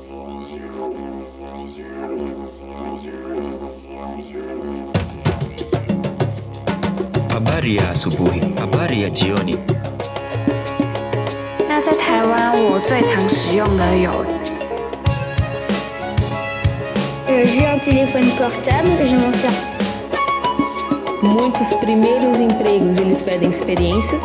Habari ya asubuhi, habari ya jioni. 那在台湾我最常使用的有 J'ai un téléphone portable, je m'en sers. Muitos primeiros empregos, eles pedem experiência.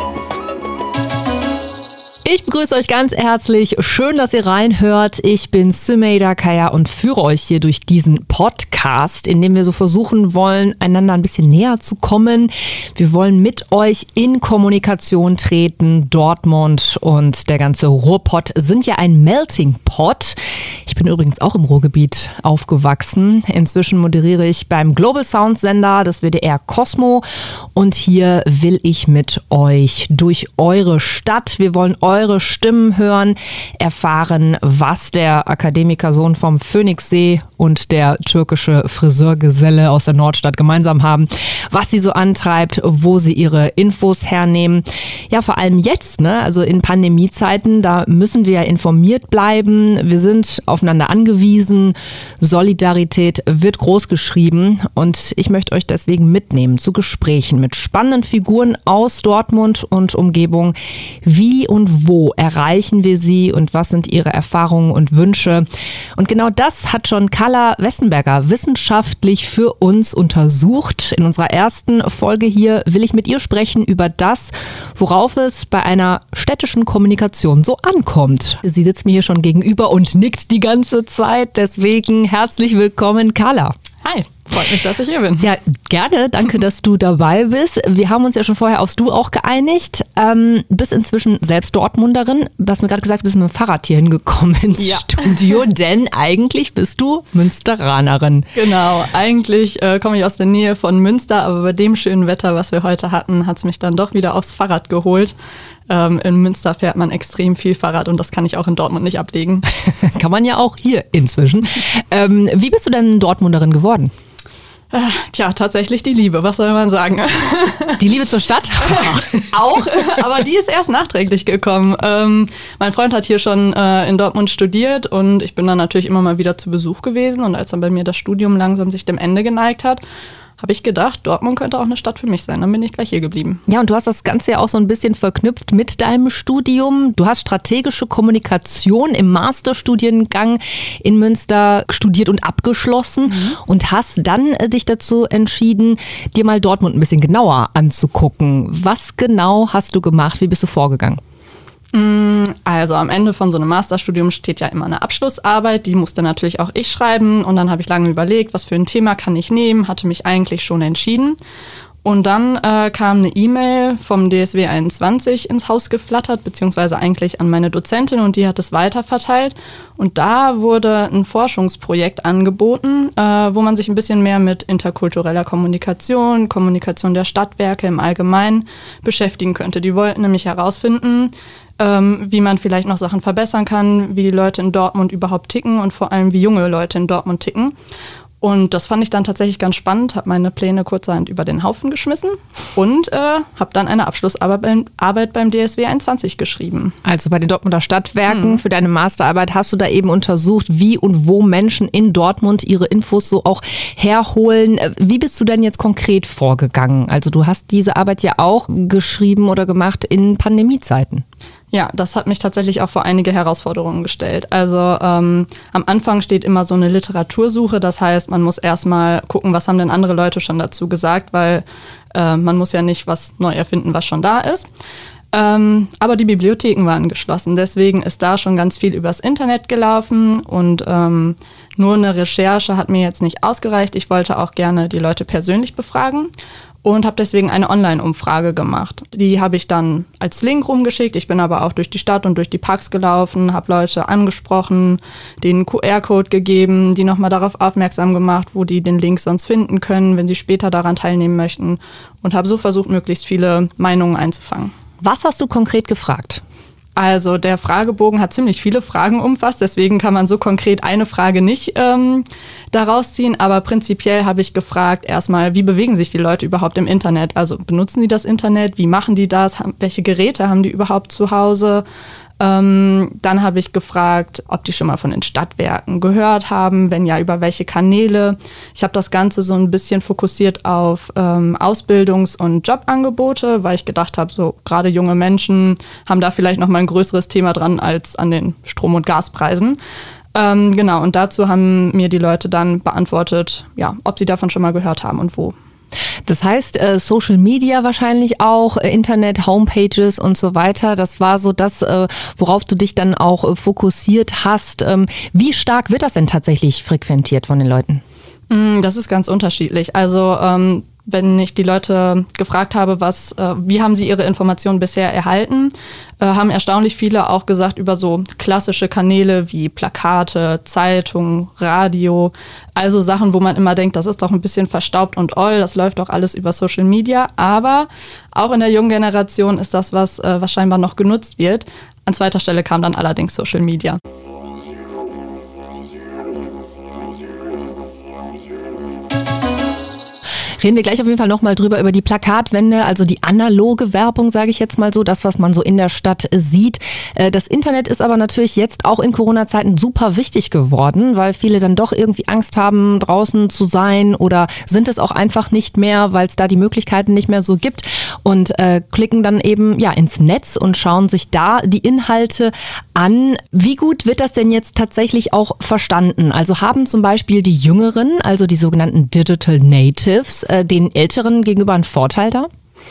Ich begrüße euch ganz herzlich. Schön, dass ihr reinhört. Ich bin Sümeida Kaya und führe euch hier durch diesen Podcast, in dem wir so versuchen wollen, einander ein bisschen näher zu kommen. Wir wollen mit euch in Kommunikation treten. Dortmund und der ganze Ruhrpott sind ja ein Melting Pot. Ich bin übrigens auch im Ruhrgebiet aufgewachsen. Inzwischen moderiere ich beim Global Sound Sender des WDR Cosmo und hier will ich mit euch durch eure Stadt. Wir wollen eure Stimmen hören, erfahren, was der Akademikersohn vom Phoenixsee und der türkische Friseurgeselle aus der Nordstadt gemeinsam haben, was sie so antreibt, wo sie ihre Infos hernehmen. Ja, vor allem jetzt, ne? Also in Pandemiezeiten, da müssen wir ja informiert bleiben. Wir sind aufeinander angewiesen. Solidarität wird groß geschrieben und ich möchte euch deswegen mitnehmen zu Gesprächen mit spannenden Figuren aus Dortmund und Umgebung. Wie und wo erreichen wir sie und was sind ihre Erfahrungen und Wünsche? Und genau das hat schon Carla Westenberger wissenschaftlich für uns untersucht. In unserer ersten Folge hier will ich mit ihr sprechen über das, worauf es bei einer städtischen Kommunikation so ankommt. Sie sitzt mir hier schon gegenüber und nickt die ganze Zeit. Deswegen herzlich willkommen, Carla. Hi, freut mich, dass ich hier bin. Ja, gerne. Danke, dass du dabei bist. Wir haben uns ja schon vorher aufs Du auch geeinigt. Bist inzwischen selbst Dortmunderin. Du hast mir gerade gesagt, du bist mit dem Fahrrad hier hingekommen ins Studio, denn eigentlich bist du Münsteranerin. Genau, eigentlich komme ich aus der Nähe von Münster, aber bei dem schönen Wetter, was wir heute hatten, hat es mich dann doch wieder aufs Fahrrad geholt. In Münster fährt man extrem viel Fahrrad und das kann ich auch in Dortmund nicht ablegen. Kann man ja auch hier inzwischen. Wie bist du denn Dortmunderin geworden? Tja, tatsächlich die Liebe, was soll man sagen? Die Liebe zur Stadt? Auch, aber die ist erst nachträglich gekommen. Mein Freund hat hier schon in Dortmund studiert und ich bin dann natürlich immer mal wieder zu Besuch gewesen. Und als dann bei mir das Studium langsam sich dem Ende geneigt hat, habe ich gedacht, Dortmund könnte auch eine Stadt für mich sein. Dann bin ich gleich hier geblieben. Ja, und du hast das Ganze ja auch so ein bisschen verknüpft mit deinem Studium. Du hast strategische Kommunikation im Masterstudiengang in Münster studiert und abgeschlossen und hast dann dich dazu entschieden, dir mal Dortmund ein bisschen genauer anzugucken. Was genau hast du gemacht? Wie bist du vorgegangen? Also am Ende von so einem Masterstudium steht ja immer eine Abschlussarbeit, die musste natürlich auch ich schreiben und dann habe ich lange überlegt, was für ein Thema kann ich nehmen, hatte mich eigentlich schon entschieden. Und dann kam eine E-Mail vom DSW 21 ins Haus geflattert, beziehungsweise eigentlich an meine Dozentin und die hat es weiterverteilt. Und da wurde ein Forschungsprojekt angeboten, wo man sich ein bisschen mehr mit interkultureller Kommunikation, Kommunikation der Stadtwerke im Allgemeinen beschäftigen könnte. Die wollten nämlich herausfinden, wie man vielleicht noch Sachen verbessern kann, wie die Leute in Dortmund überhaupt ticken und vor allem, wie junge Leute in Dortmund ticken. Und das fand ich dann tatsächlich ganz spannend, habe meine Pläne kurzerhand über den Haufen geschmissen und habe dann eine Abschlussarbeit beim DSW 21 geschrieben. Also bei den Dortmunder Stadtwerken für deine Masterarbeit hast du da eben untersucht, wie und wo Menschen in Dortmund ihre Infos so auch herholen. Wie bist du denn jetzt konkret vorgegangen? Also du hast diese Arbeit ja auch geschrieben oder gemacht in Pandemiezeiten. Ja, das hat mich tatsächlich auch vor einige Herausforderungen gestellt. Also am Anfang steht immer so eine Literatursuche, das heißt, man muss erstmal gucken, was haben denn andere Leute schon dazu gesagt, weil man muss ja nicht was neu erfinden, was schon da ist. Aber die Bibliotheken waren geschlossen, deswegen ist da schon ganz viel übers Internet gelaufen und nur eine Recherche hat mir jetzt nicht ausgereicht. Ich wollte auch gerne die Leute persönlich befragen. Und habe deswegen eine Online-Umfrage gemacht. Die habe ich dann als Link rumgeschickt. Ich bin aber auch durch die Stadt und durch die Parks gelaufen, habe Leute angesprochen, denen einen QR-Code gegeben, die nochmal darauf aufmerksam gemacht, wo die den Link sonst finden können, wenn sie später daran teilnehmen möchten. Und habe so versucht, möglichst viele Meinungen einzufangen. Was hast du konkret gefragt? Also der Fragebogen hat ziemlich viele Fragen umfasst, deswegen kann man so konkret eine Frage nicht daraus ziehen. Aber prinzipiell habe ich gefragt erstmal, wie bewegen sich die Leute überhaupt im Internet? Also benutzen die das Internet? Wie machen die das? Welche Geräte haben die überhaupt zu Hause? Dann habe ich gefragt, ob die schon mal von den Stadtwerken gehört haben, wenn ja, über welche Kanäle. Ich habe das Ganze so ein bisschen fokussiert auf Ausbildungs- und Jobangebote, weil ich gedacht habe, so gerade junge Menschen haben da vielleicht noch mal ein größeres Thema dran als an den Strom- und Gaspreisen. Genau, und dazu haben mir die Leute dann beantwortet, ja, ob sie davon schon mal gehört haben und wo. Das heißt, Social Media wahrscheinlich auch, Internet, Homepages und so weiter. Das war so das, worauf du dich dann auch fokussiert hast. Wie stark wird das denn tatsächlich frequentiert von den Leuten? Das ist ganz unterschiedlich. Also wenn ich die Leute gefragt habe, wie haben sie ihre Informationen bisher erhalten, haben erstaunlich viele auch gesagt über so klassische Kanäle wie Plakate, Zeitung, Radio, also Sachen, wo man immer denkt, das ist doch ein bisschen verstaubt und das läuft doch alles über Social Media, aber auch in der jungen Generation ist das was scheinbar noch genutzt wird. An zweiter Stelle kam dann allerdings Social Media. Reden wir gleich auf jeden Fall nochmal drüber, über die Plakatwände, also die analoge Werbung, sage ich jetzt mal so, das, was man so in der Stadt sieht. Das Internet ist aber natürlich jetzt auch in Corona-Zeiten super wichtig geworden, weil viele dann doch irgendwie Angst haben, draußen zu sein oder sind es auch einfach nicht mehr, weil es da die Möglichkeiten nicht mehr so gibt und klicken dann eben ins Netz und schauen sich da die Inhalte an. Wie gut wird das denn jetzt tatsächlich auch verstanden? Also haben zum Beispiel die Jüngeren, also die sogenannten Digital Natives, den Älteren gegenüber einen Vorteil da?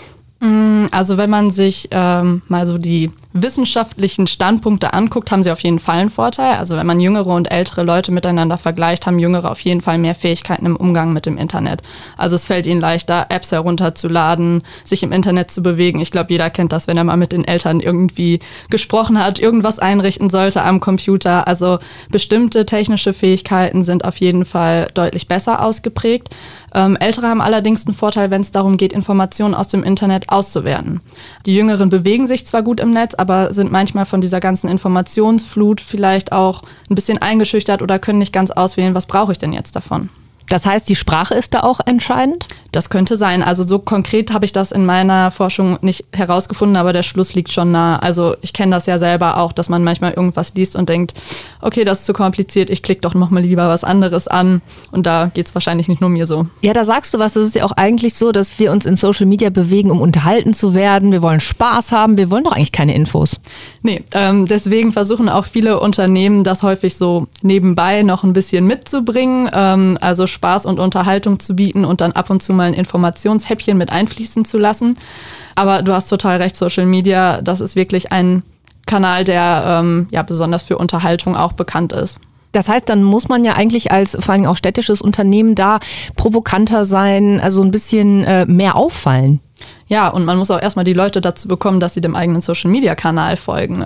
Also wenn man sich mal so die wissenschaftlichen Standpunkte anguckt, haben sie auf jeden Fall einen Vorteil. Also wenn man jüngere und ältere Leute miteinander vergleicht, haben Jüngere auf jeden Fall mehr Fähigkeiten im Umgang mit dem Internet. Also es fällt ihnen leichter, Apps herunterzuladen, sich im Internet zu bewegen. Ich glaube, jeder kennt das, wenn er mal mit den Eltern irgendwie gesprochen hat, irgendwas einrichten sollte am Computer. Also bestimmte technische Fähigkeiten sind auf jeden Fall deutlich besser ausgeprägt. Ältere haben allerdings einen Vorteil, wenn es darum geht, Informationen aus dem Internet auszuwerten. Die Jüngeren bewegen sich zwar gut im Netz, aber sind manchmal von dieser ganzen Informationsflut vielleicht auch ein bisschen eingeschüchtert oder können nicht ganz auswählen, was brauche ich denn jetzt davon. Das heißt, die Sprache ist da auch entscheidend? Das könnte sein. Also so konkret habe ich das in meiner Forschung nicht herausgefunden, aber der Schluss liegt schon nah. Also ich kenne das ja selber auch, dass man manchmal irgendwas liest und denkt, okay, das ist zu kompliziert, ich klicke doch nochmal lieber was anderes an. Und da geht es wahrscheinlich nicht nur mir so. Ja, da sagst du was. Es ist ja auch eigentlich so, dass wir uns in Social Media bewegen, um unterhalten zu werden. Wir wollen Spaß haben. Wir wollen doch eigentlich keine Infos. Nee, deswegen versuchen auch viele Unternehmen, das häufig so nebenbei noch ein bisschen mitzubringen. Also Spaß und Unterhaltung zu bieten und dann ab und zu mal ein Informationshäppchen mit einfließen zu lassen. Aber du hast total recht, Social Media, das ist wirklich ein Kanal, der besonders für Unterhaltung auch bekannt ist. Das heißt, dann muss man ja eigentlich als vor allem auch städtisches Unternehmen da provokanter sein, also ein bisschen mehr auffallen. Ja, und man muss auch erstmal die Leute dazu bekommen, dass sie dem eigenen Social-Media-Kanal folgen.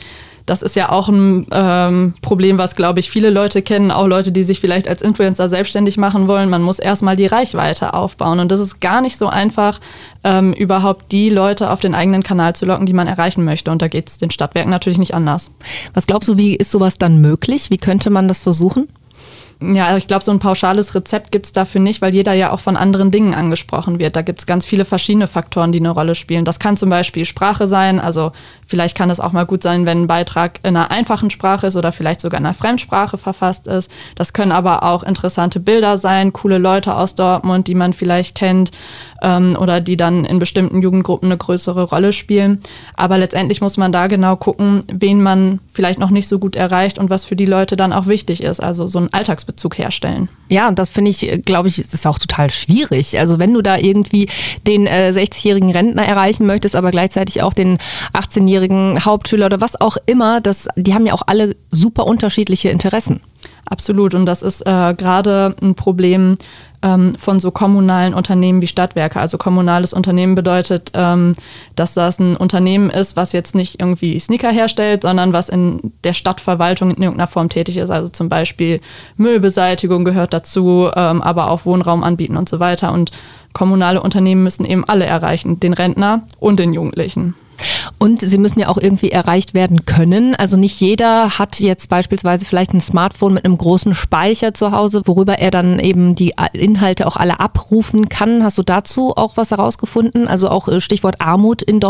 Das ist ja auch ein Problem, was, glaube ich, viele Leute kennen, auch Leute, die sich vielleicht als Influencer selbstständig machen wollen. Man muss erstmal die Reichweite aufbauen und das ist gar nicht so einfach, überhaupt die Leute auf den eigenen Kanal zu locken, die man erreichen möchte. Und da geht es den Stadtwerken natürlich nicht anders. Was glaubst du, wie ist sowas dann möglich? Wie könnte man das versuchen? Ja, ich glaube, so ein pauschales Rezept gibt's dafür nicht, weil jeder ja auch von anderen Dingen angesprochen wird. Da gibt's ganz viele verschiedene Faktoren, die eine Rolle spielen. Das kann zum Beispiel Sprache sein. Also vielleicht kann es auch mal gut sein, wenn ein Beitrag in einer einfachen Sprache ist oder vielleicht sogar in einer Fremdsprache verfasst ist. Das können aber auch interessante Bilder sein, coole Leute aus Dortmund, die man vielleicht kennt oder die dann in bestimmten Jugendgruppen eine größere Rolle spielen. Aber letztendlich muss man da genau gucken, wen man vielleicht noch nicht so gut erreicht und was für die Leute dann auch wichtig ist. Also so einen Alltagsbezug herstellen. Ja, und das finde ich, glaube ich, ist auch total schwierig. Also wenn du da irgendwie den 60-jährigen Rentner erreichen möchtest, aber gleichzeitig auch den 18-jährigen Hauptschüler oder was auch immer, die haben ja auch alle super unterschiedliche Interessen. Absolut. Und das ist gerade ein Problem von so kommunalen Unternehmen wie Stadtwerke. Also kommunales Unternehmen bedeutet, dass das ein Unternehmen ist, was jetzt nicht irgendwie Sneaker herstellt, sondern was in der Stadtverwaltung in irgendeiner Form tätig ist. Also zum Beispiel Müllbeseitigung gehört dazu, aber auch Wohnraum anbieten und so weiter. Und kommunale Unternehmen müssen eben alle erreichen, den Rentner und den Jugendlichen. Und sie müssen ja auch irgendwie erreicht werden können. Also nicht jeder hat jetzt beispielsweise vielleicht ein Smartphone mit einem großen Speicher zu Hause, worüber er dann eben die Inhalte auch alle abrufen kann. Hast du dazu auch was herausgefunden? Also auch Stichwort Armut in Dortmund?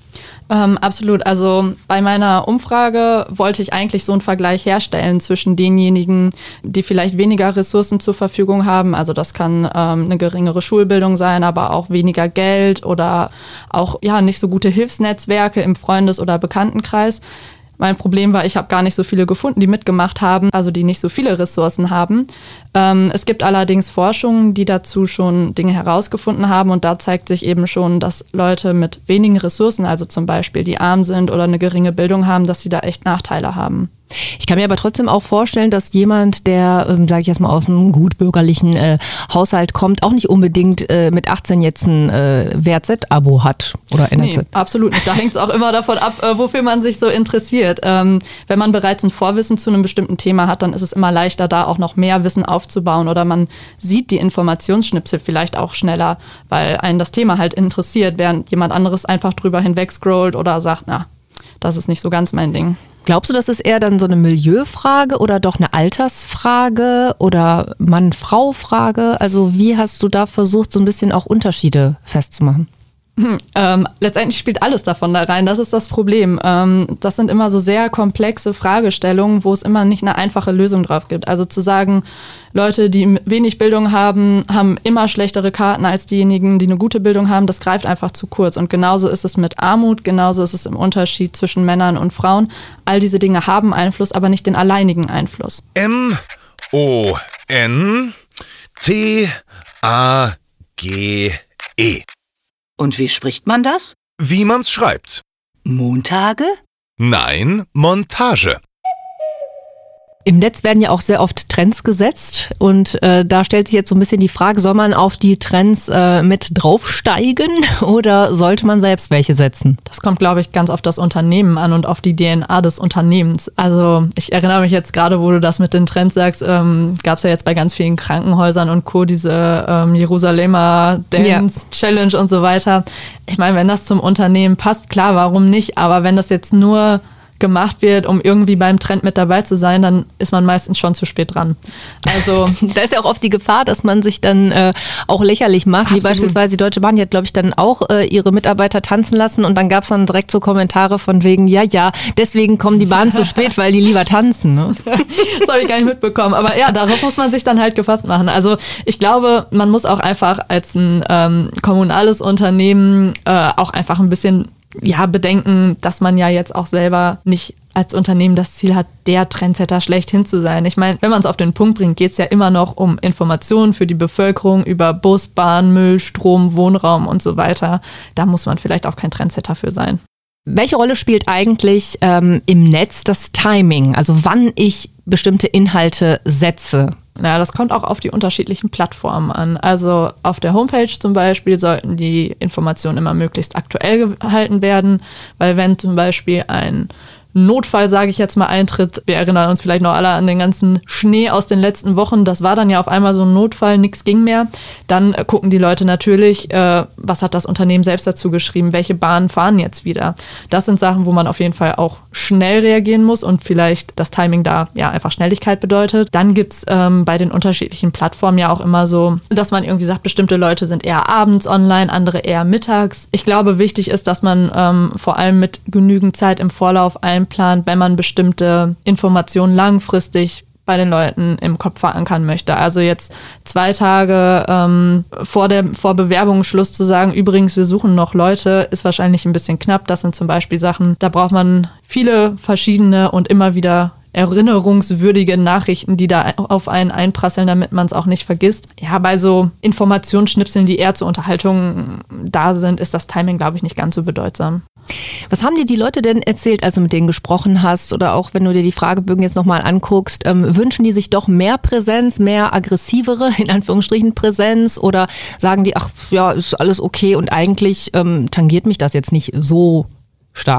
Absolut. Also bei meiner Umfrage wollte ich eigentlich so einen Vergleich herstellen zwischen denjenigen, die vielleicht weniger Ressourcen zur Verfügung haben. Also das kann eine geringere Schulbildung sein, aber auch weniger Geld oder auch nicht so gute Hilfsnetzwerke im Freundes- oder Bekanntenkreis. Mein Problem war, ich habe gar nicht so viele gefunden, die mitgemacht haben, also die nicht so viele Ressourcen haben. Es gibt allerdings Forschungen, die dazu schon Dinge herausgefunden haben und da zeigt sich eben schon, dass Leute mit wenigen Ressourcen, also zum Beispiel die arm sind oder eine geringe Bildung haben, dass sie da echt Nachteile haben. Ich kann mir aber trotzdem auch vorstellen, dass jemand, der, sage ich jetzt mal, aus einem gutbürgerlichen Haushalt kommt, auch nicht unbedingt mit 18 jetzt ein WZ-Abo hat oder NRZ. Nee, absolut nicht. Da hängt es auch immer davon ab, wofür man sich so interessiert. Wenn man bereits ein Vorwissen zu einem bestimmten Thema hat, dann ist es immer leichter, da auch noch mehr Wissen aufzubauen oder man sieht die Informationsschnipsel vielleicht auch schneller, weil einen das Thema halt interessiert, während jemand anderes einfach drüber hinweg scrollt oder sagt, na, das ist nicht so ganz mein Ding. Glaubst du, das ist eher dann so eine Milieufrage oder doch eine Altersfrage oder Mann-Frau-Frage? Also wie hast du da versucht, so ein bisschen auch Unterschiede festzumachen? Letztendlich spielt alles davon da rein, das ist das Problem. Das sind immer so sehr komplexe Fragestellungen, wo es immer nicht eine einfache Lösung drauf gibt. Also zu sagen, Leute, die wenig Bildung haben, haben immer schlechtere Karten als diejenigen, die eine gute Bildung haben, das greift einfach zu kurz. Und genauso ist es mit Armut, genauso ist es im Unterschied zwischen Männern und Frauen. All diese Dinge haben Einfluss, aber nicht den alleinigen Einfluss. M-O-N-T-A-G-E. Und wie spricht man das? Wie man's schreibt. Montage? Nein, Montage. Im Netz werden ja auch sehr oft Trends gesetzt und da stellt sich jetzt so ein bisschen die Frage, soll man auf die Trends mit draufsteigen oder sollte man selbst welche setzen? Das kommt, glaube ich, ganz auf das Unternehmen an und auf die DNA des Unternehmens. Also ich erinnere mich jetzt gerade, wo du das mit den Trends sagst, gab es ja jetzt bei ganz vielen Krankenhäusern und Co. diese Jerusalemer Dance Challenge und so weiter. Ich meine, wenn das zum Unternehmen passt, klar, warum nicht? Aber wenn das jetzt nur gemacht wird, um irgendwie beim Trend mit dabei zu sein, dann ist man meistens schon zu spät dran. Also da ist ja auch oft die Gefahr, dass man sich dann auch lächerlich macht. Absolut. Wie beispielsweise die Deutsche Bahn, die hat, glaube ich, dann auch ihre Mitarbeiter tanzen lassen und dann gab es dann direkt so Kommentare von wegen, ja, deswegen kommen die Bahnen zu spät, weil die lieber tanzen. Ne? Das habe ich gar nicht mitbekommen. Aber ja, darauf muss man sich dann halt gefasst machen. Also ich glaube, man muss auch einfach als ein kommunales Unternehmen auch einfach ein bisschen bedenken, dass man ja jetzt auch selber nicht als Unternehmen das Ziel hat, der Trendsetter schlechthin zu sein. Ich meine, wenn man es auf den Punkt bringt, geht es ja immer noch um Informationen für die Bevölkerung über Bus, Bahn, Müll, Strom, Wohnraum und so weiter. Da muss man vielleicht auch kein Trendsetter für sein. Welche Rolle spielt eigentlich im Netz das Timing? Also wann ich bestimmte Inhalte setze? Ja, das kommt auch auf die unterschiedlichen Plattformen an. Also auf der Homepage zum Beispiel sollten die Informationen immer möglichst aktuell gehalten werden, weil wenn zum Beispiel ein Notfall, sage ich jetzt mal, eintritt. Wir erinnern uns vielleicht noch alle an den ganzen Schnee aus den letzten Wochen. Das war dann ja auf einmal so ein Notfall, nichts ging mehr. Dann gucken die Leute natürlich, was hat das Unternehmen selbst dazu geschrieben, welche Bahnen fahren jetzt wieder. Das sind Sachen, wo man auf jeden Fall auch schnell reagieren muss und vielleicht das Timing da einfach Schnelligkeit bedeutet. Dann gibt's bei den unterschiedlichen Plattformen ja auch immer so, dass man irgendwie sagt, bestimmte Leute sind eher abends online, andere eher mittags. Ich glaube, wichtig ist, dass man vor allem mit genügend Zeit im Vorlauf einplant, wenn man bestimmte Informationen langfristig bei den Leuten im Kopf verankern möchte. Also jetzt 2 Tage vor Bewerbungsschluss zu sagen, übrigens, wir suchen noch Leute, ist wahrscheinlich ein bisschen knapp. Das sind zum Beispiel Sachen, da braucht man viele verschiedene und immer wieder erinnerungswürdige Nachrichten, die da auf einen einprasseln, damit man es auch nicht vergisst. Ja, bei so Informationsschnipseln, die eher zur Unterhaltung da sind, ist das Timing, glaube ich, nicht ganz so bedeutsam. Was haben dir die Leute denn erzählt, als du mit denen gesprochen hast oder auch wenn du dir die Fragebögen jetzt nochmal anguckst, wünschen die sich doch mehr Präsenz, mehr aggressivere, in Anführungsstrichen, Präsenz oder sagen die, ach ja, ist alles okay und eigentlich tangiert mich das jetzt nicht so stark?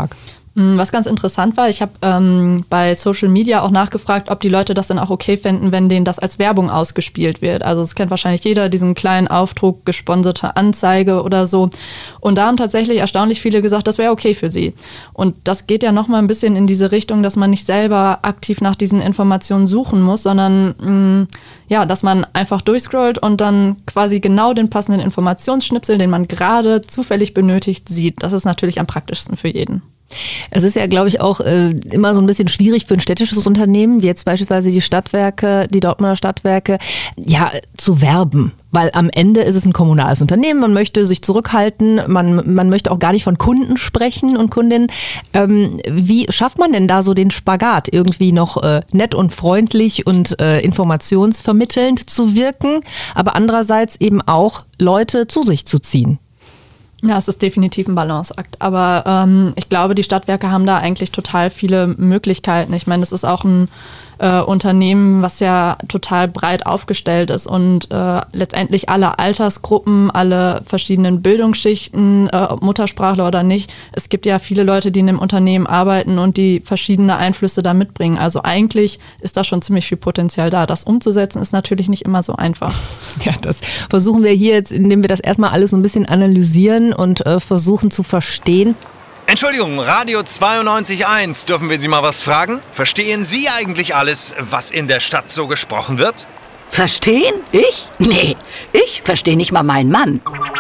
Was ganz interessant war, ich habe bei Social Media auch nachgefragt, ob die Leute das dann auch okay fänden, wenn denen das als Werbung ausgespielt wird. Also es kennt wahrscheinlich jeder, diesen kleinen Aufdruck, gesponserte Anzeige oder so. Und da haben tatsächlich erstaunlich viele gesagt, das wäre okay für sie. Und das geht ja nochmal ein bisschen in diese Richtung, dass man nicht selber aktiv nach diesen Informationen suchen muss, sondern dass man einfach durchscrollt und dann quasi genau den passenden Informationsschnipsel, den man gerade zufällig benötigt, sieht. Das ist natürlich am praktischsten für jeden. Es ist ja, glaube ich, auch immer so ein bisschen schwierig für ein städtisches Unternehmen, wie jetzt beispielsweise die Stadtwerke, die Dortmunder Stadtwerke, zu werben. Weil am Ende ist es ein kommunales Unternehmen, man möchte sich zurückhalten, man möchte auch gar nicht von Kunden sprechen und Kundinnen. Wie schafft man denn da so den Spagat, irgendwie noch nett und freundlich und informationsvermittelnd zu wirken, aber andererseits eben auch Leute zu sich zu ziehen? Ja, es ist definitiv ein Balanceakt. Aber ich glaube, die Stadtwerke haben da eigentlich total viele Möglichkeiten. Ich meine, das ist auch ein Unternehmen, was ja total breit aufgestellt ist und letztendlich alle Altersgruppen, alle verschiedenen Bildungsschichten, ob Muttersprachler oder nicht. Es gibt ja viele Leute, die in dem Unternehmen arbeiten und die verschiedene Einflüsse da mitbringen. Also eigentlich ist da schon ziemlich viel Potenzial da. Das umzusetzen ist natürlich nicht immer so einfach. Ja, das versuchen wir hier jetzt, indem wir das erstmal alles so ein bisschen analysieren und versuchen zu verstehen. Entschuldigung, Radio 92.1, dürfen wir Sie mal was fragen? Verstehen Sie eigentlich alles, was in der Stadt so gesprochen wird? Verstehen? Ich? Nee, ich verstehe nicht mal meinen Mann.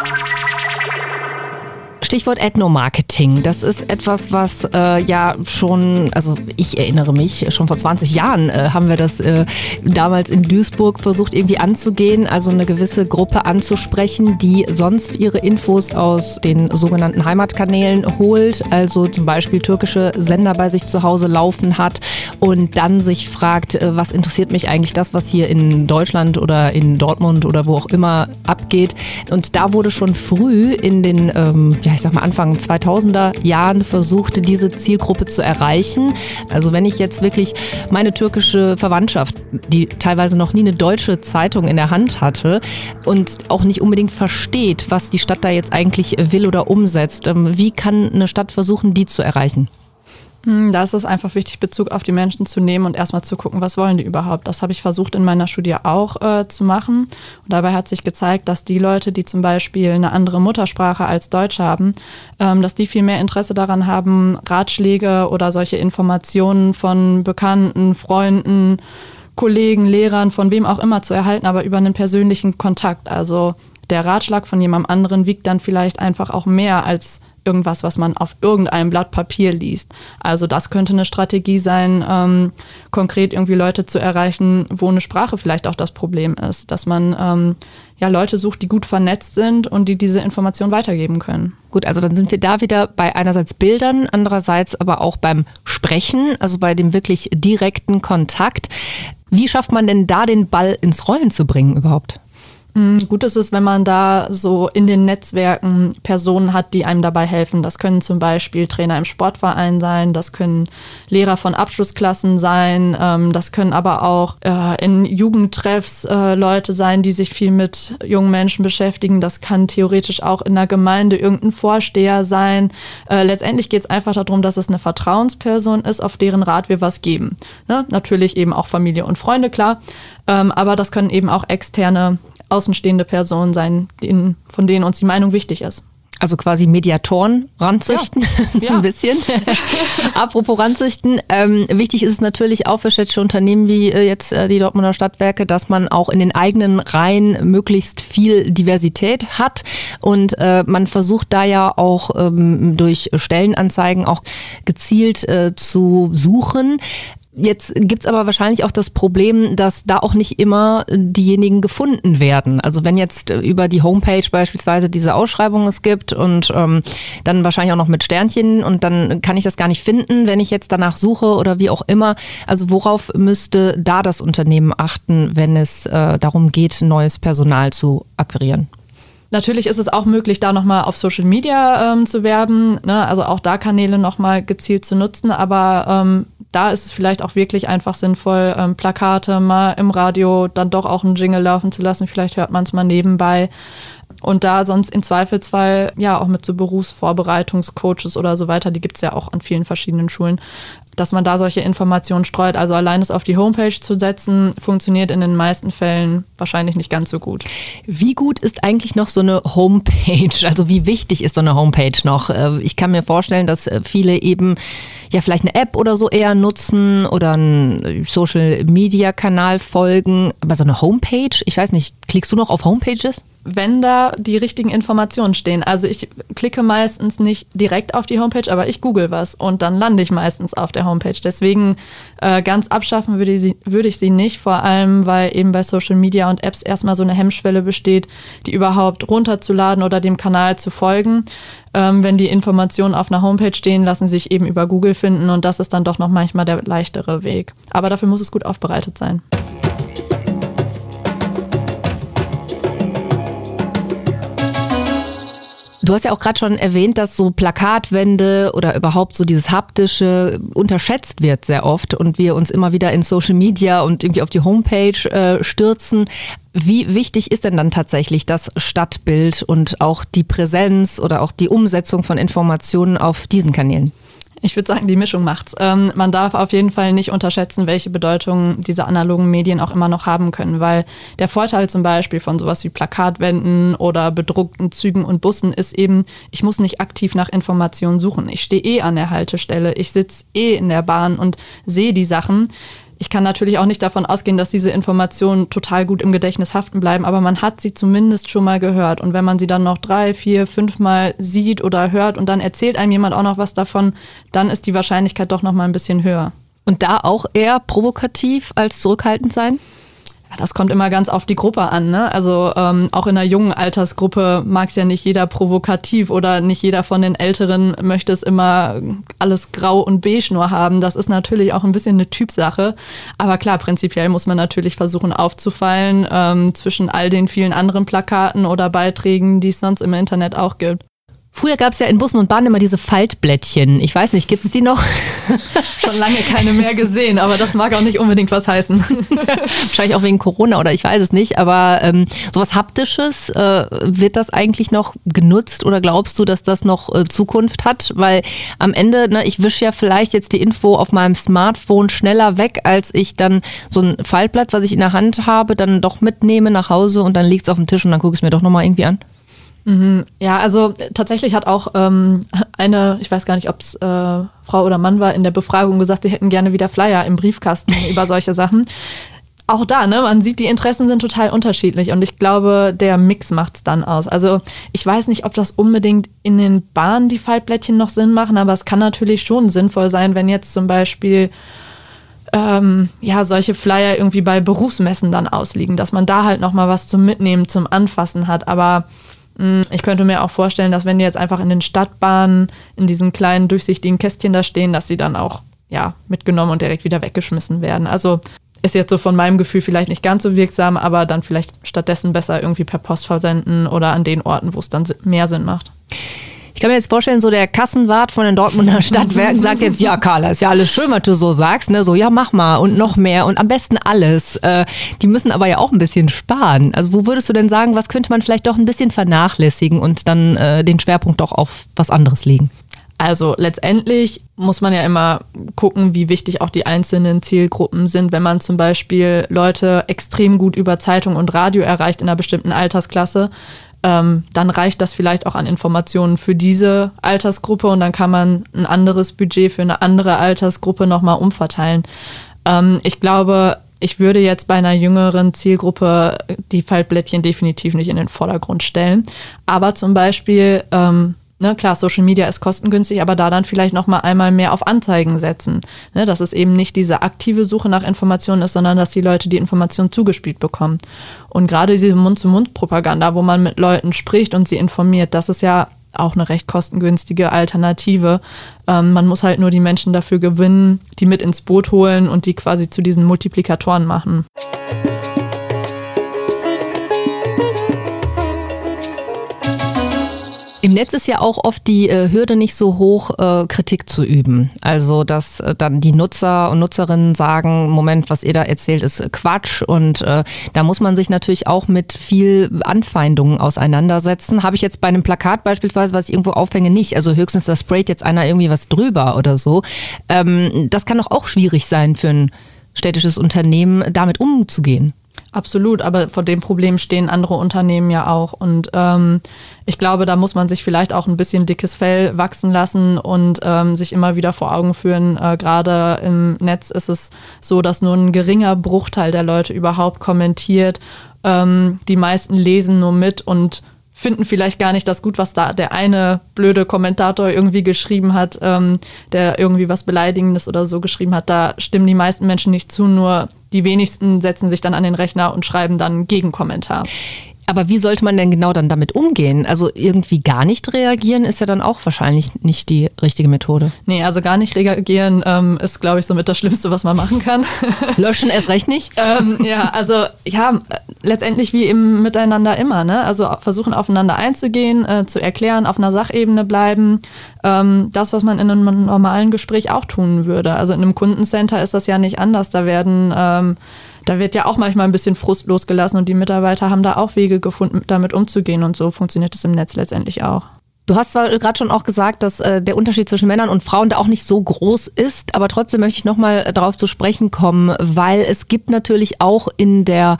Stichwort Ethnomarketing. Das ist etwas, was also ich erinnere mich, schon vor 20 Jahren haben wir das damals in Duisburg versucht irgendwie anzugehen, also eine gewisse Gruppe anzusprechen, die sonst ihre Infos aus den sogenannten Heimatkanälen holt, also zum Beispiel türkische Sender bei sich zu Hause laufen hat und dann sich fragt, was interessiert mich eigentlich das, was hier in Deutschland oder in Dortmund oder wo auch immer abgeht. Und da wurde schon früh in den Anfang 2000er Jahren versucht, diese Zielgruppe zu erreichen. Also wenn ich jetzt wirklich meine türkische Verwandtschaft, die teilweise noch nie eine deutsche Zeitung in der Hand hatte und auch nicht unbedingt versteht, was die Stadt da jetzt eigentlich will oder umsetzt, wie kann eine Stadt versuchen, die zu erreichen? Da ist es einfach wichtig, Bezug auf die Menschen zu nehmen und erstmal zu gucken, was wollen die überhaupt. Das habe ich versucht in meiner Studie auch zu machen. Und dabei hat sich gezeigt, dass die Leute, die zum Beispiel eine andere Muttersprache als Deutsch haben, dass die viel mehr Interesse daran haben, Ratschläge oder solche Informationen von Bekannten, Freunden, Kollegen, Lehrern, von wem auch immer zu erhalten, aber über einen persönlichen Kontakt. Also der Ratschlag von jemandem anderen wiegt dann vielleicht einfach auch mehr als irgendwas, was man auf irgendeinem Blatt Papier liest. Also das könnte eine Strategie sein, konkret irgendwie Leute zu erreichen, wo eine Sprache vielleicht auch das Problem ist, dass man Leute sucht, die gut vernetzt sind und die diese Information weitergeben können. Gut, also dann sind wir da wieder bei einerseits Bildern, andererseits aber auch beim Sprechen, also bei dem wirklich direkten Kontakt. Wie schafft man denn da den Ball ins Rollen zu bringen überhaupt? Gut ist es, wenn man da so in den Netzwerken Personen hat, die einem dabei helfen. Das können zum Beispiel Trainer im Sportverein sein, das können Lehrer von Abschlussklassen sein, das können aber auch in Jugendtreffs Leute sein, die sich viel mit jungen Menschen beschäftigen. Das kann theoretisch auch in der Gemeinde irgendein Vorsteher sein. Letztendlich geht es einfach darum, dass es eine Vertrauensperson ist, auf deren Rat wir was geben. Ne? Natürlich eben auch Familie und Freunde, klar. Aber das können eben auch externe außenstehende Personen sein, von denen uns die Meinung wichtig ist. Also quasi Mediatoren ranzüchten, so ein bisschen. Apropos ranzüchten, wichtig ist es natürlich auch für städtische Unternehmen wie jetzt die Dortmunder Stadtwerke, dass man auch in den eigenen Reihen möglichst viel Diversität hat und man versucht da ja auch durch Stellenanzeigen auch gezielt zu suchen. Jetzt gibt's aber wahrscheinlich auch das Problem, dass da auch nicht immer diejenigen gefunden werden. Also wenn jetzt über die Homepage beispielsweise diese Ausschreibung es gibt und dann wahrscheinlich auch noch mit Sternchen und dann kann ich das gar nicht finden, wenn ich jetzt danach suche oder wie auch immer. Also worauf müsste da das Unternehmen achten, wenn es darum geht, neues Personal zu akquirieren? Natürlich ist es auch möglich, da nochmal auf Social Media zu werben, ne? Also auch da Kanäle nochmal gezielt zu nutzen, aber da ist es vielleicht auch wirklich einfach sinnvoll, Plakate mal im Radio dann doch auch einen Jingle laufen zu lassen, vielleicht hört man es mal nebenbei. Und da sonst im Zweifelsfall ja auch mit so Berufsvorbereitungscoaches oder so weiter, die gibt es ja auch an vielen verschiedenen Schulen, dass man da solche Informationen streut. Also allein es auf die Homepage zu setzen, funktioniert in den meisten Fällen wahrscheinlich nicht ganz so gut. Wie gut ist eigentlich noch so eine Homepage? Also wie wichtig ist so eine Homepage noch? Ich kann mir vorstellen, dass viele eben ja vielleicht eine App oder so eher nutzen oder einen Social-Media-Kanal folgen. Aber so eine Homepage, ich weiß nicht, klickst du noch auf Homepages? Wenn da die richtigen Informationen stehen. Also ich klicke meistens nicht direkt auf die Homepage, aber ich google was und dann lande ich meistens auf der Homepage. Deswegen ganz abschaffen würde ich sie nicht, vor allem weil eben bei Social Media und Apps erstmal so eine Hemmschwelle besteht, die überhaupt runterzuladen oder dem Kanal zu folgen. Wenn die Informationen auf einer Homepage stehen, lassen sich eben über Google finden und das ist dann doch noch manchmal der leichtere Weg. Aber dafür muss es gut aufbereitet sein. Du hast ja auch gerade schon erwähnt, dass so Plakatwände oder überhaupt so dieses Haptische unterschätzt wird sehr oft und wir uns immer wieder in Social Media und irgendwie auf die Homepage stürzen. Wie wichtig ist denn dann tatsächlich das Stadtbild und auch die Präsenz oder auch die Umsetzung von Informationen auf diesen Kanälen? Ich würde sagen, die Mischung macht's. Man darf auf jeden Fall nicht unterschätzen, welche Bedeutung diese analogen Medien auch immer noch haben können, weil der Vorteil zum Beispiel von sowas wie Plakatwänden oder bedruckten Zügen und Bussen ist eben, ich muss nicht aktiv nach Informationen suchen. Ich stehe an der Haltestelle, ich sitze in der Bahn und sehe die Sachen. Ich kann natürlich auch nicht davon ausgehen, dass diese Informationen total gut im Gedächtnis haften bleiben, aber man hat sie zumindest schon mal gehört. Und wenn man sie dann noch 3, 4, 5 Mal sieht oder hört und dann erzählt einem jemand auch noch was davon, dann ist die Wahrscheinlichkeit doch noch mal ein bisschen höher. Und da auch eher provokativ als zurückhaltend sein? Ja, das kommt immer ganz auf die Gruppe an, ne? Also auch in einer jungen Altersgruppe mag es ja nicht jeder provokativ oder nicht jeder von den Älteren möchte es immer alles grau und beige nur haben. Das ist natürlich auch ein bisschen eine Typsache. Aber klar, prinzipiell muss man natürlich versuchen aufzufallen zwischen all den vielen anderen Plakaten oder Beiträgen, die es sonst im Internet auch gibt. Früher gab es ja in Bussen und Bahnen immer diese Faltblättchen. Ich weiß nicht, gibt es die noch? Schon lange keine mehr gesehen, aber das mag auch nicht unbedingt was heißen. Wahrscheinlich auch wegen Corona oder ich weiß es nicht. Aber sowas Haptisches, wird das eigentlich noch genutzt oder glaubst du, dass das noch Zukunft hat? Weil am Ende, ne, ich wische ja vielleicht jetzt die Info auf meinem Smartphone schneller weg, als ich dann so ein Faltblatt, was ich in der Hand habe, dann doch mitnehme nach Hause und dann liegt es auf dem Tisch und dann gucke ich es mir doch nochmal irgendwie an. Ja, also tatsächlich hat auch eine, ich weiß gar nicht, ob es Frau oder Mann war, in der Befragung gesagt, sie hätten gerne wieder Flyer im Briefkasten über solche Sachen. Auch da, ne, man sieht, die Interessen sind total unterschiedlich und ich glaube, der Mix macht's dann aus. Also ich weiß nicht, ob das unbedingt in den Bahnen die Faltblättchen noch Sinn machen, aber es kann natürlich schon sinnvoll sein, wenn jetzt zum Beispiel solche Flyer irgendwie bei Berufsmessen dann ausliegen, dass man da halt nochmal was zum Mitnehmen, zum Anfassen hat, aber ich könnte mir auch vorstellen, dass wenn die jetzt einfach in den Stadtbahnen in diesen kleinen durchsichtigen Kästchen da stehen, dass sie dann auch mitgenommen und direkt wieder weggeschmissen werden. Also ist jetzt so von meinem Gefühl vielleicht nicht ganz so wirksam, aber dann vielleicht stattdessen besser irgendwie per Post versenden oder an den Orten, wo es dann mehr Sinn macht. Ich kann mir jetzt vorstellen, so der Kassenwart von den Dortmunder Stadtwerken sagt jetzt, ja Carla, ist ja alles schön, was du so sagst, ne? So, ja mach mal und noch mehr und am besten alles. Die müssen aber ja auch ein bisschen sparen. Also wo würdest du denn sagen, was könnte man vielleicht doch ein bisschen vernachlässigen und dann den Schwerpunkt doch auf was anderes legen? Also letztendlich muss man ja immer gucken, wie wichtig auch die einzelnen Zielgruppen sind. Wenn man zum Beispiel Leute extrem gut über Zeitung und Radio erreicht in einer bestimmten Altersklasse, dann reicht das vielleicht auch an Informationen für diese Altersgruppe und dann kann man ein anderes Budget für eine andere Altersgruppe nochmal umverteilen. Ich glaube, ich würde jetzt bei einer jüngeren Zielgruppe die Faltblättchen definitiv nicht in den Vordergrund stellen. Aber zum Beispiel, klar, Social Media ist kostengünstig, aber da dann vielleicht nochmal einmal mehr auf Anzeigen setzen. Ne, dass es eben nicht diese aktive Suche nach Informationen ist, sondern dass die Leute die Informationen zugespielt bekommen. Und gerade diese Mund-zu-Mund-Propaganda, wo man mit Leuten spricht und sie informiert, das ist ja auch eine recht kostengünstige Alternative. Man muss halt nur die Menschen dafür gewinnen, die mit ins Boot holen und die quasi zu diesen Multiplikatoren machen. Im Im Netz ist ja auch oft die Hürde nicht so hoch, Kritik zu üben. Also, dass dann die Nutzer und Nutzerinnen sagen, Moment, was ihr da erzählt, ist Quatsch. Und da muss man sich natürlich auch mit viel Anfeindungen auseinandersetzen. Habe ich jetzt bei einem Plakat beispielsweise, was ich irgendwo aufhänge, nicht. Also höchstens, da sprayt jetzt einer irgendwie was drüber oder so. Das kann doch auch schwierig sein für ein städtisches Unternehmen, damit umzugehen. Absolut, aber vor dem Problem stehen andere Unternehmen ja auch. Und ich glaube, da muss man sich vielleicht auch ein bisschen dickes Fell wachsen lassen und sich immer wieder vor Augen führen. Gerade im Netz ist es so, dass nur ein geringer Bruchteil der Leute überhaupt kommentiert. Die meisten lesen nur mit und finden vielleicht gar nicht das gut, was da der eine blöde Kommentator irgendwie geschrieben hat, der irgendwie was Beleidigendes oder so geschrieben hat. Da stimmen die meisten Menschen nicht zu, nur die wenigsten setzen sich dann an den Rechner und schreiben dann einen Gegenkommentar. Aber wie sollte man denn genau dann damit umgehen? Also irgendwie gar nicht reagieren ist ja dann auch wahrscheinlich nicht die richtige Methode. Nee, also gar nicht reagieren ist, glaube ich, somit das Schlimmste, was man machen kann. Löschen erst recht nicht? Letztendlich wie im Miteinander immer, ne? Also versuchen aufeinander einzugehen, zu erklären, auf einer Sachebene bleiben. Das, was man in einem normalen Gespräch auch tun würde. Also in einem Kundencenter ist das ja nicht anders. Da wird ja auch manchmal ein bisschen Frust losgelassen und die Mitarbeiter haben da auch Wege gefunden, damit umzugehen und so funktioniert es im Netz letztendlich auch. Du hast zwar gerade schon auch gesagt, dass der Unterschied zwischen Männern und Frauen da auch nicht so groß ist, aber trotzdem möchte ich nochmal darauf zu sprechen kommen, weil es gibt natürlich auch in der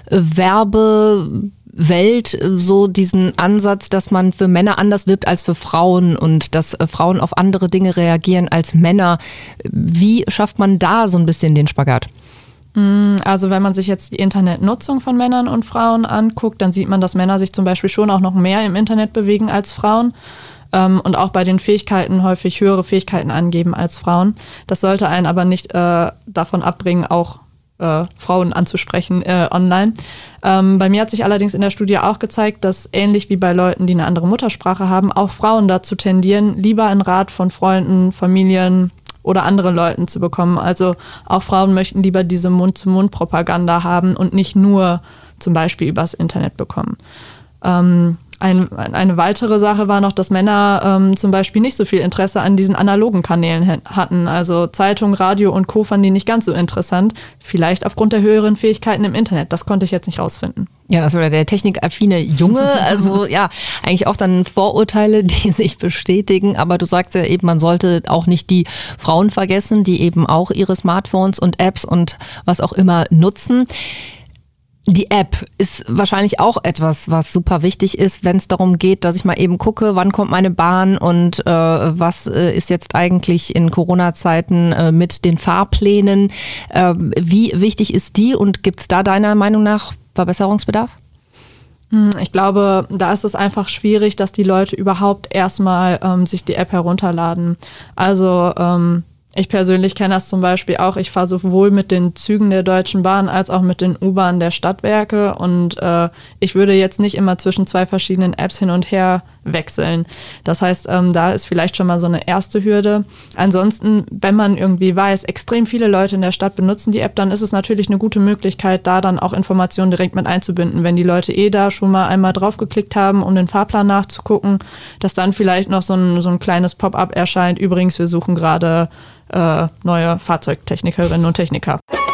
Werbewelt so diesen Ansatz, dass man für Männer anders wirbt als für Frauen und dass Frauen auf andere Dinge reagieren als Männer. Wie schafft man da so ein bisschen den Spagat? Also wenn man sich jetzt die Internetnutzung von Männern und Frauen anguckt, dann sieht man, dass Männer sich zum Beispiel schon auch noch mehr im Internet bewegen als Frauen und auch bei den Fähigkeiten häufig höhere Fähigkeiten angeben als Frauen. Das sollte einen aber nicht davon abbringen, auch Frauen anzusprechen online. Bei mir hat sich allerdings in der Studie auch gezeigt, dass ähnlich wie bei Leuten, die eine andere Muttersprache haben, auch Frauen dazu tendieren, lieber einen Rat von Freunden, Familien oder anderen Leuten zu bekommen. Also auch Frauen möchten lieber diese Mund-zu-Mund-Propaganda haben und nicht nur zum Beispiel übers Internet bekommen. Eine weitere Sache war noch, dass Männer zum Beispiel nicht so viel Interesse an diesen analogen Kanälen hatten. Also Zeitung, Radio und Co. fanden die nicht ganz so interessant. Vielleicht aufgrund der höheren Fähigkeiten im Internet. Das konnte ich jetzt nicht rausfinden. Ja, das war der technikaffine Junge. Also ja, eigentlich auch dann Vorurteile, die sich bestätigen. Aber du sagst ja eben, man sollte auch nicht die Frauen vergessen, die eben auch ihre Smartphones und Apps und was auch immer nutzen. Die App ist wahrscheinlich auch etwas, was super wichtig ist, wenn es darum geht, dass ich mal eben gucke, wann kommt meine Bahn und was ist jetzt eigentlich in Corona-Zeiten mit den Fahrplänen. Wie wichtig ist die und gibt es da deiner Meinung nach Verbesserungsbedarf? Ich glaube, da ist es einfach schwierig, dass die Leute überhaupt erstmal sich die App herunterladen. Also ich persönlich kenne das zum Beispiel auch. Ich fahre sowohl mit den Zügen der Deutschen Bahn als auch mit den U-Bahnen der Stadtwerke und ich würde jetzt nicht immer zwischen zwei verschiedenen Apps hin und her wechseln. Das heißt, da ist vielleicht schon mal so eine erste Hürde. Ansonsten, wenn man irgendwie weiß, extrem viele Leute in der Stadt benutzen die App, dann ist es natürlich eine gute Möglichkeit, da dann auch Informationen direkt mit einzubinden. Wenn die Leute da schon mal einmal draufgeklickt haben, um den Fahrplan nachzugucken, dass dann vielleicht noch so ein kleines Pop-up erscheint. Übrigens, wir suchen gerade neue Fahrzeugtechnikerinnen und Techniker.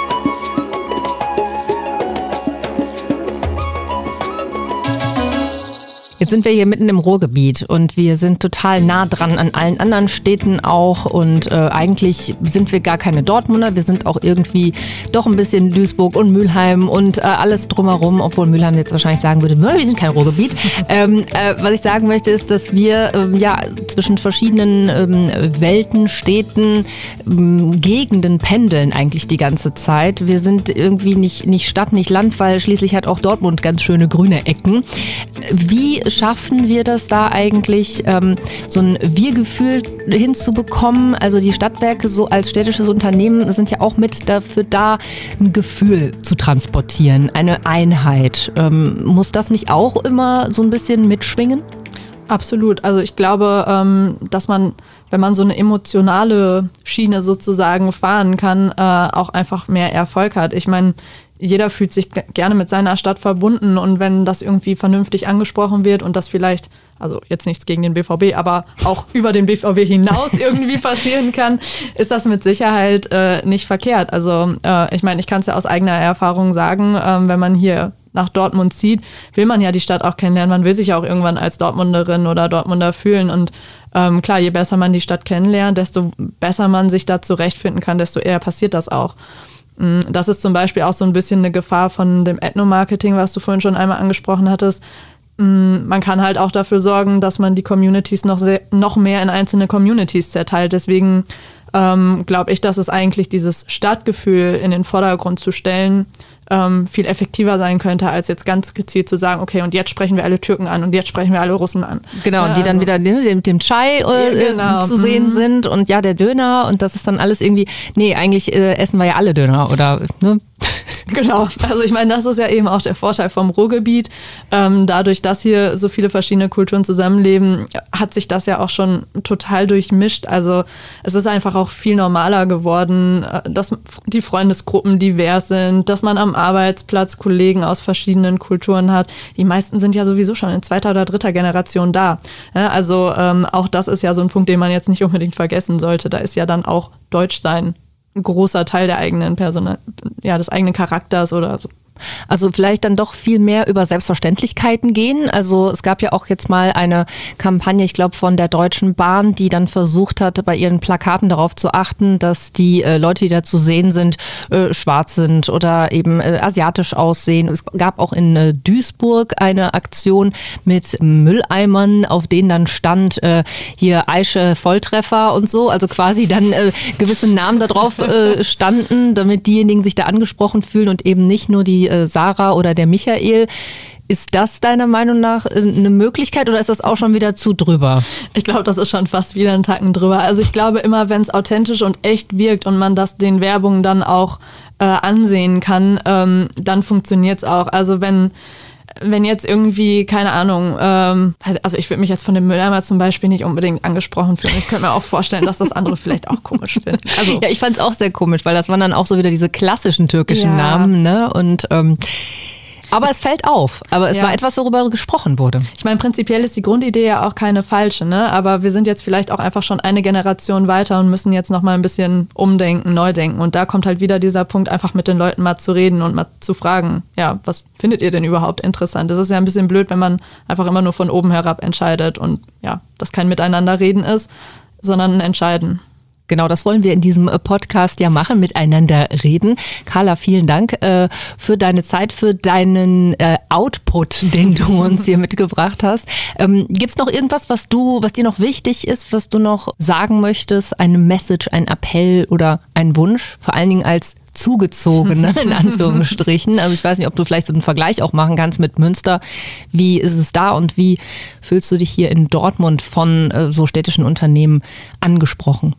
Jetzt sind wir hier mitten im Ruhrgebiet und wir sind total nah dran an allen anderen Städten auch und eigentlich sind wir gar keine Dortmunder, wir sind auch irgendwie doch ein bisschen Duisburg und Mülheim und alles drumherum, obwohl Mülheim jetzt wahrscheinlich sagen würde, wir sind kein Ruhrgebiet. Was ich sagen möchte ist, dass wir zwischen verschiedenen Welten, Städten, Gegenden pendeln eigentlich die ganze Zeit. Wir sind irgendwie nicht Stadt, nicht Land, weil schließlich hat auch Dortmund ganz schöne grüne Ecken. Wie schaffen wir das da eigentlich, so ein Wir-Gefühl hinzubekommen? Also die Stadtwerke so als städtisches Unternehmen sind ja auch mit dafür da, ein Gefühl zu transportieren, eine Einheit. Muss das nicht auch immer so ein bisschen mitschwingen? Absolut. Also ich glaube, dass man, wenn man so eine emotionale Schiene sozusagen fahren kann, auch einfach mehr Erfolg hat. Ich meine, jeder fühlt sich gerne mit seiner Stadt verbunden und wenn das irgendwie vernünftig angesprochen wird und das vielleicht, also jetzt nichts gegen den BVB, aber auch über den BVB hinaus irgendwie passieren kann, ist das mit Sicherheit nicht verkehrt. Also ich meine, ich kann es ja aus eigener Erfahrung sagen, wenn man hier nach Dortmund zieht, will man ja die Stadt auch kennenlernen. Man will sich ja auch irgendwann als Dortmunderin oder Dortmunder fühlen und klar, je besser man die Stadt kennenlernt, desto besser man sich da zurechtfinden kann, desto eher passiert das auch. Das ist zum Beispiel auch so ein bisschen eine Gefahr von dem Ethno-Marketing, was du vorhin schon einmal angesprochen hattest. Man kann halt auch dafür sorgen, dass man die Communities noch mehr in einzelne Communities zerteilt. Deswegen glaube ich, dass es eigentlich dieses Stadtgefühl in den Vordergrund zu stellen viel effektiver sein könnte, als jetzt ganz gezielt zu sagen, okay, und jetzt sprechen wir alle Türken an und jetzt sprechen wir alle Russen an. Genau, und die dann wieder mit dem Chai zu sehen sind und ja, der Döner und das ist dann alles irgendwie, nee, eigentlich essen wir ja alle Döner oder, ne? Genau, also ich meine, das ist ja eben auch der Vorteil vom Ruhrgebiet. Dadurch, dass hier so viele verschiedene Kulturen zusammenleben, hat sich das ja auch schon total durchmischt. Also es ist einfach auch viel normaler geworden, dass die Freundesgruppen divers sind, dass man am Arbeitsplatz Kollegen aus verschiedenen Kulturen hat. Die meisten sind ja sowieso schon in 2. oder 3. Generation da. Ja, also auch das ist ja so ein Punkt, den man jetzt nicht unbedingt vergessen sollte. Da ist ja dann auch Deutschsein ein großer Teil der eigenen des eigenen Charakters oder so. Also vielleicht dann doch viel mehr über Selbstverständlichkeiten gehen. Also es gab ja auch jetzt mal eine Kampagne, ich glaube von der Deutschen Bahn, die dann versucht hat, bei ihren Plakaten darauf zu achten, dass die Leute, die da zu sehen sind, schwarz sind oder eben asiatisch aussehen. Es gab auch in Duisburg eine Aktion mit Mülleimern, auf denen dann stand, hier Aische Volltreffer und so. Also quasi dann gewisse Namen da drauf standen, damit diejenigen sich da angesprochen fühlen und eben nicht nur die Sarah oder der Michael. Ist das deiner Meinung nach eine Möglichkeit oder ist das auch schon wieder zu drüber? Ich glaube, das ist schon fast wieder einen Tacken drüber. Also ich glaube immer, wenn es authentisch und echt wirkt und man das den Werbungen dann auch ansehen kann, dann funktioniert es auch. Also wenn jetzt irgendwie, keine Ahnung, also ich würde mich jetzt von dem Mülleimer zum Beispiel nicht unbedingt angesprochen fühlen. Ich könnte mir auch vorstellen, dass das andere vielleicht auch komisch finden. Also, ja, ich fand es auch sehr komisch, weil das waren dann auch so wieder diese klassischen türkischen Namen, ne? Und aber es fällt auf. Aber es war etwas, worüber gesprochen wurde. Ich meine, prinzipiell ist die Grundidee ja auch keine falsche, ne? Aber wir sind jetzt vielleicht auch einfach schon eine Generation weiter und müssen jetzt noch mal ein bisschen umdenken, neu denken. Und da kommt halt wieder dieser Punkt, einfach mit den Leuten mal zu reden und mal zu fragen, ja, was findet ihr denn überhaupt interessant? Das ist ja ein bisschen blöd, wenn man einfach immer nur von oben herab entscheidet und ja, das kein Miteinanderreden ist, sondern ein Entscheiden. Genau, das wollen wir in diesem Podcast ja machen, miteinander reden. Carla, vielen Dank für deine Zeit, für deinen Output, den du uns hier mitgebracht hast. Gibt's noch irgendwas, was dir noch wichtig ist, was du noch sagen möchtest? Eine Message, ein Appell oder ein Wunsch? Vor allen Dingen als Zugezogene, in Anführungsstrichen. Also ich weiß nicht, ob du vielleicht so einen Vergleich auch machen kannst mit Münster. Wie ist es da und wie fühlst du dich hier in Dortmund von so städtischen Unternehmen angesprochen?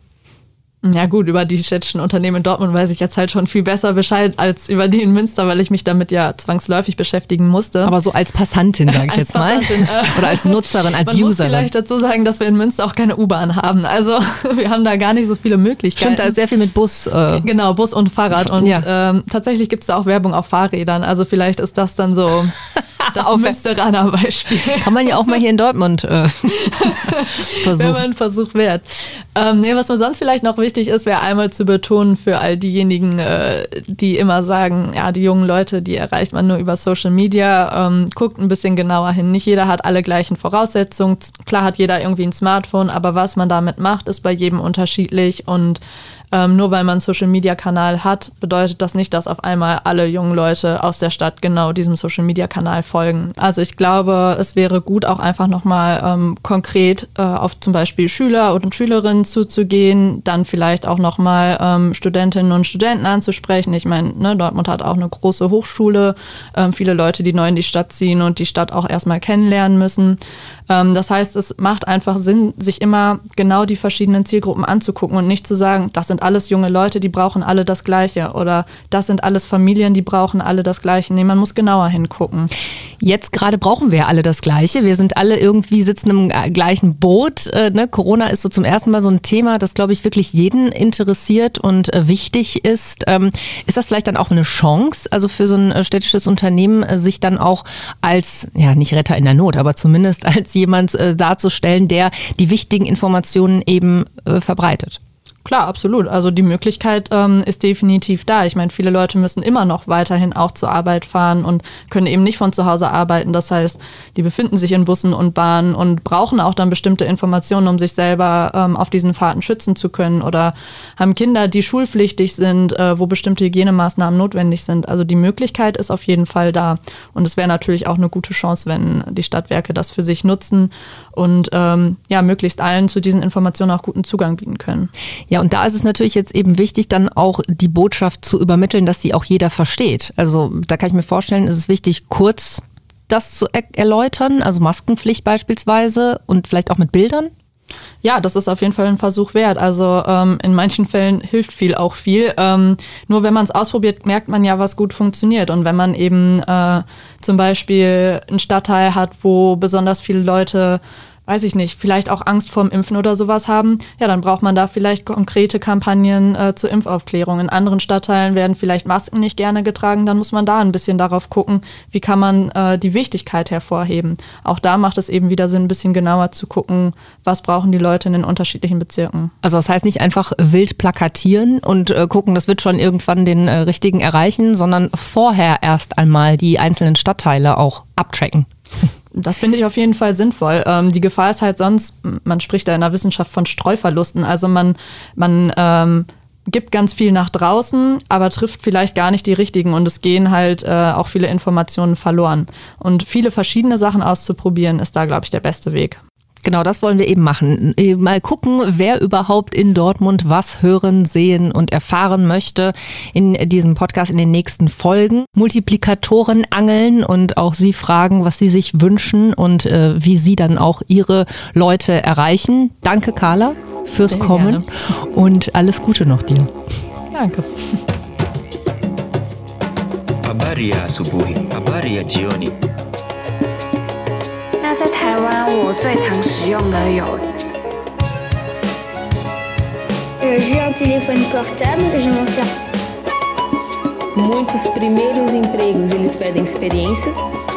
Ja gut, über die städtischen Unternehmen in Dortmund weiß ich jetzt halt schon viel besser Bescheid als über die in Münster, weil ich mich damit ja zwangsläufig beschäftigen musste. Aber so als Passantin, sage ich jetzt mal. Oder als Nutzerin, als Userin. Man muss vielleicht dazu sagen, dass wir in Münster auch keine U-Bahn haben. Also wir haben da gar nicht so viele Möglichkeiten. Stimmt, da ist sehr viel mit Bus. Genau, Bus und Fahrrad. Und tatsächlich gibt es da auch Werbung auf Fahrrädern. Also vielleicht ist das dann so das Münsteraner Beispiel. Kann man ja auch mal hier in Dortmund versuchen. Wäre mal ein Versuch wert. Was mir sonst vielleicht noch wichtig ist, wäre einmal zu betonen für all diejenigen, die immer sagen, ja, die jungen Leute, die erreicht man nur über Social Media. Guckt ein bisschen genauer hin. Nicht jeder hat alle gleichen Voraussetzungen. Klar hat jeder irgendwie ein Smartphone, aber was man damit macht, ist bei jedem unterschiedlich und nur weil man einen Social-Media-Kanal hat, bedeutet das nicht, dass auf einmal alle jungen Leute aus der Stadt genau diesem Social-Media-Kanal folgen. Also ich glaube, es wäre gut, auch einfach nochmal konkret auf zum Beispiel Schüler und Schülerinnen zuzugehen, dann vielleicht auch nochmal Studentinnen und Studenten anzusprechen. Ich meine, ne, Dortmund hat auch eine große Hochschule, viele Leute, die neu in die Stadt ziehen und die Stadt auch erstmal kennenlernen müssen. Das heißt, es macht einfach Sinn, sich immer genau die verschiedenen Zielgruppen anzugucken und nicht zu sagen, das sind alles junge Leute, die brauchen alle das Gleiche oder das sind alles Familien, die brauchen alle das Gleiche. Nee, man muss genauer hingucken. Jetzt gerade brauchen wir alle das Gleiche. Wir sind alle irgendwie sitzen im gleichen Boot. Corona ist so zum ersten Mal so ein Thema, das, glaube ich, wirklich jeden interessiert und wichtig ist. Ist das vielleicht dann auch eine Chance, also für so ein städtisches Unternehmen, sich dann auch als, ja, nicht Retter in der Not, aber zumindest als jemand darzustellen, der die wichtigen Informationen eben verbreitet? Klar, absolut. Also die Möglichkeit ist definitiv da. Ich meine, viele Leute müssen immer noch weiterhin auch zur Arbeit fahren und können eben nicht von zu Hause arbeiten. Das heißt, die befinden sich in Bussen und Bahnen und brauchen auch dann bestimmte Informationen, um sich selber auf diesen Fahrten schützen zu können, oder haben Kinder, die schulpflichtig sind, wo bestimmte Hygienemaßnahmen notwendig sind. Also die Möglichkeit ist auf jeden Fall da. Und es wäre natürlich auch eine gute Chance, wenn die Stadtwerke das für sich nutzen und möglichst allen zu diesen Informationen auch guten Zugang bieten können. Ja, und da ist es natürlich jetzt eben wichtig, dann auch die Botschaft zu übermitteln, dass sie auch jeder versteht. Also da kann ich mir vorstellen, ist es wichtig, kurz das zu erläutern, also Maskenpflicht beispielsweise und vielleicht auch mit Bildern? Ja, das ist auf jeden Fall ein Versuch wert. Also in manchen Fällen hilft viel auch viel. Nur wenn man es ausprobiert, merkt man ja, was gut funktioniert. Und wenn man eben zum Beispiel einen Stadtteil hat, wo besonders viele Leute, weiß ich nicht, vielleicht auch Angst vorm Impfen oder sowas haben, ja, dann braucht man da vielleicht konkrete Kampagnen zur Impfaufklärung. In anderen Stadtteilen werden vielleicht Masken nicht gerne getragen, dann muss man da ein bisschen darauf gucken, wie kann man die Wichtigkeit hervorheben. Auch da macht es eben wieder Sinn, ein bisschen genauer zu gucken, was brauchen die Leute in den unterschiedlichen Bezirken. Also das heißt nicht einfach wild plakatieren und gucken, das wird schon irgendwann den Richtigen erreichen, sondern vorher erst einmal die einzelnen Stadtteile auch abchecken. Das finde ich auf jeden Fall sinnvoll. Die Gefahr ist halt sonst, man spricht da in der Wissenschaft von Streuverlusten. Also man gibt ganz viel nach draußen, aber trifft vielleicht gar nicht die richtigen, und es gehen halt auch viele Informationen verloren. Und viele verschiedene Sachen auszuprobieren, ist da, glaube ich, der beste Weg. Genau, das wollen wir eben machen. Mal gucken, wer überhaupt in Dortmund was hören, sehen und erfahren möchte in diesem Podcast in den nächsten Folgen. Multiplikatoren angeln und auch Sie fragen, was Sie sich wünschen und wie Sie dann auch Ihre Leute erreichen. Danke, Carla, fürs Sehr Kommen gerne. Und alles Gute noch dir. Danke. Habari ya asubuhi, habari ya jioni. 那在台湾，我最常使用的有 J'ai un téléphone portable, je m'en sers. Muitos primeiros empregos, eles pedem experiência.